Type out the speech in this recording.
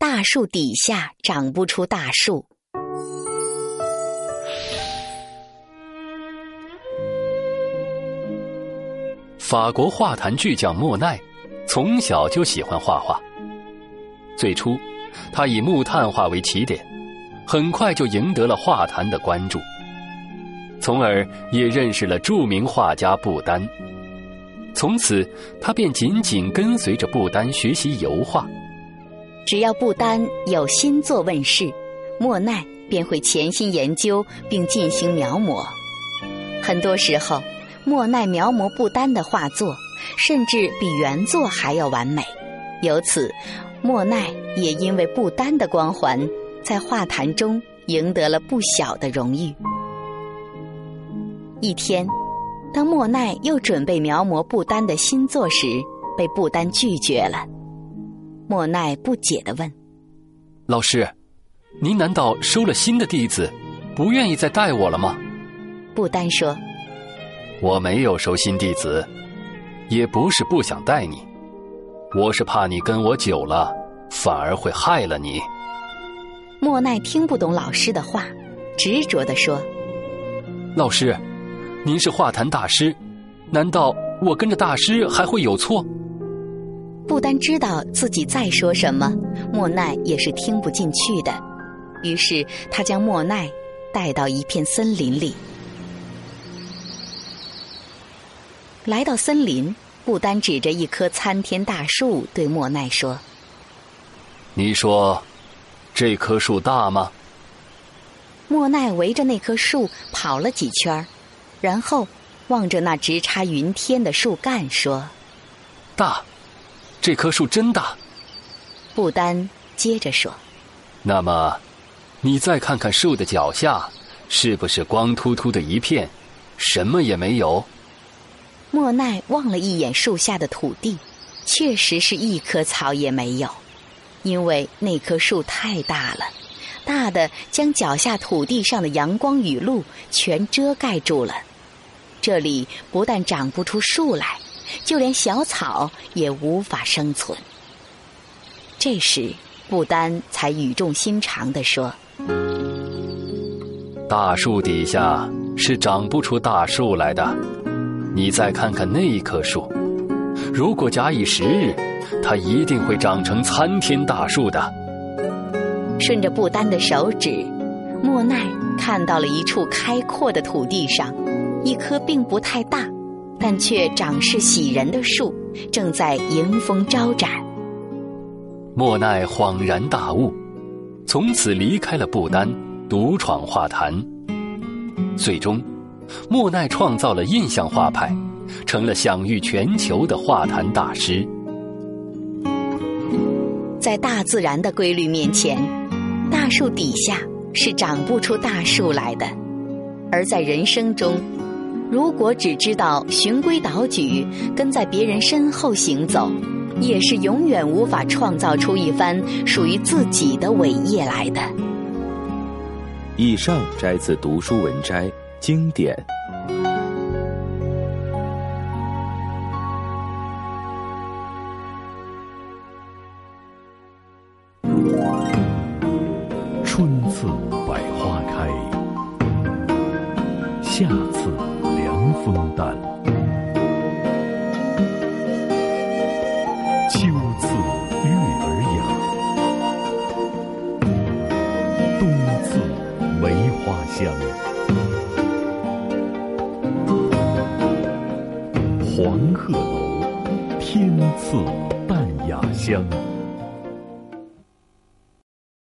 大树底下长不出大树。 法国画坛巨匠莫奈从小就喜欢画画。最初，他以木炭画为起点，很快就赢得了画坛的关注，从而也认识了著名画家布丹。从此，他便紧紧跟随着布丹学习油画。 只要布丹有新作问世，莫奈便会潜心研究并进行描摹。很多时候，莫奈描摹布丹的画作，甚至比原作还要完美。由此，莫奈也因为布丹的光环，在画坛中赢得了不小的荣誉。一天，当莫奈又准备描摹布丹的新作时，被布丹拒绝了。莫奈不解地问： 老师，您难道收了新的弟子，不愿意再带我了吗？ 布丹说： 我没有收新弟子，也不是不想带你，我是怕你跟我久了，反而会害了你。 莫奈听不懂老师的话，执着地说： 老师，您是画坛大师，难道我跟着大师还会有错？ 布丹知道自己再说什么，莫奈也是听不进去的，于是他将莫奈带到一片森林里。来到森林，布丹指着一棵参天大树对莫奈说： 你说这棵树大吗？ 莫奈围着那棵树跑了几圈，然后望着那直插云天的树干说： 大，这棵树真大。 布丹接着说： 那么你再看看树的脚下，是不是光秃秃的一片，什么也没有？ 莫奈望了一眼树下的土地，确实是一棵草也没有，因为那棵树太大了，大的将脚下土地上的阳光雨露全遮盖住了。这里不但长不出树来，就连小草也无法生存。这时，布丹才语重心长地说： 大树底下是长不出大树来的，你再看看那棵树，如果假以时日，它一定会长成参天大树的。 顺着布丹的手指，莫奈看到了一处开阔的土地上，一棵并不太大，但却长势喜人的树正在迎风招展。 莫奈恍然大悟，从此离开了不丹，独闯画坛。最终，莫奈创造了印象画派，成了享誉全球的画坛大师。 在大自然的规律面前，大树底下是长不出大树来的。而在人生中，如果只知道循规蹈矩，跟在别人身后行走，也是永远无法创造出一番属于自己的伟业来的。 以上摘自读书文摘经典。 春次百花开，夏次凉风淡，秋次月儿雅，冬次梅花香。黄鹤楼，天赐淡雅香。